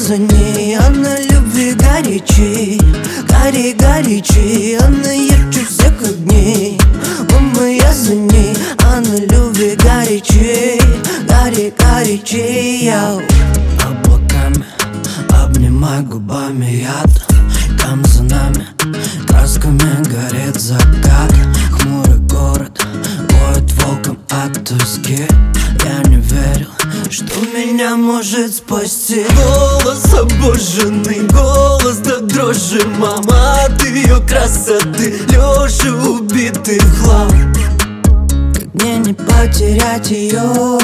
за ней, а на любви горячей. Горячей, она ярче всех огней. Мама, я за ней, а на любви горячей. Горячей, я облаками обнимай губами яд. Там за нами красками горит закат. Хмурый город воет волком от тоски. Я не верил, что меня может спасти. Голос обожженный, голос до дрожи. Мама, от ее красоты Леша убитый в хлам. Как мне не потерять ее?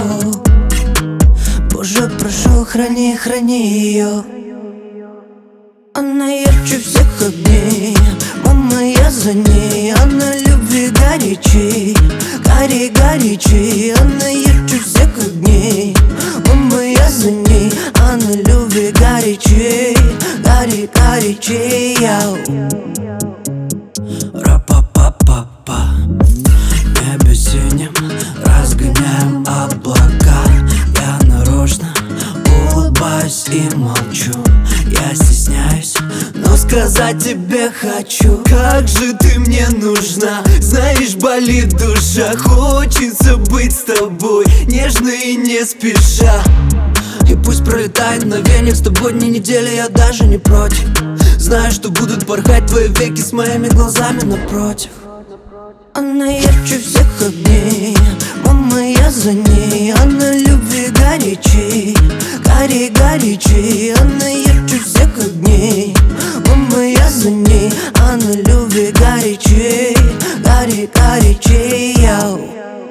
Боже, прошу, храни ее. Она ярче всех огней. Мама, я за ней, а на любви горячей. Горячей, она ярче всех огней. Мама, я за ней, а на любви горячей. Горячей, я ра-па-па-па-па. В небе синим разгоняем облака. Я нарочно улыбаюсь и молчу. Я стесняюсь, но сказать тебе хочу. Как же ты мне нужна, знаешь, болит душа. Хочется быть с тобой нежно и не спеша. И пусть пролетает мгновение, с тобой дни недели, я даже не против. Знаю, что будут порхать твои веки с моими глазами напротив. Она ярче всех огней. Мама, я за ней, а на любви горячей. Горячей, она ярче всех огней. Мама, я за ней, а на любви горячей. Горячей, я